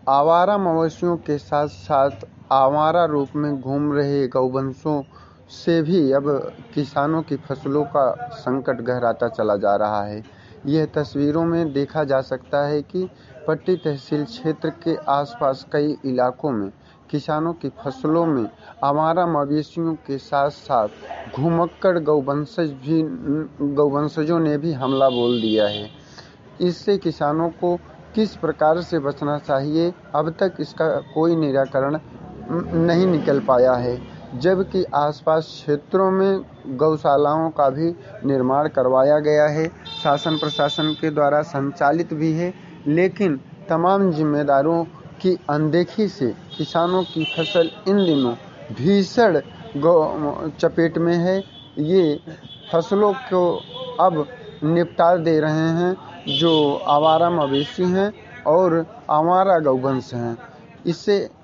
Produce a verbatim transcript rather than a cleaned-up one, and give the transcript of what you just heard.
आवारा मवेशियों के साथ साथ आवारा रूप में घूम रहे गौवंशों से भी अब किसानों की फसलों का संकट गहराता चला जा रहा है। यह तस्वीरों में देखा जा सकता है कि पट्टी तहसील क्षेत्र के आसपास कई इलाकों में किसानों की फसलों में आवारा मवेशियों के साथ साथ घुमक्कड़ गौवंशज भी गौवंशजों ने भी हमला बोल दिया है। इससे किसानों को किस प्रकार से बचना चाहिए, अब तक इसका कोई निराकरण नहीं निकल पाया है। जबकि आसपास क्षेत्रों में गौशालाओं का भी निर्माण करवाया गया है, शासन प्रशासन के द्वारा संचालित भी है, लेकिन तमाम जिम्मेदारों की अनदेखी से किसानों की फसल इन दिनों भीषण चपेट में है। ये फसलों को अब निपटा दे रहे हैं जो आवारा मवेशी हैं और आवारा गौवंश हैं। इससे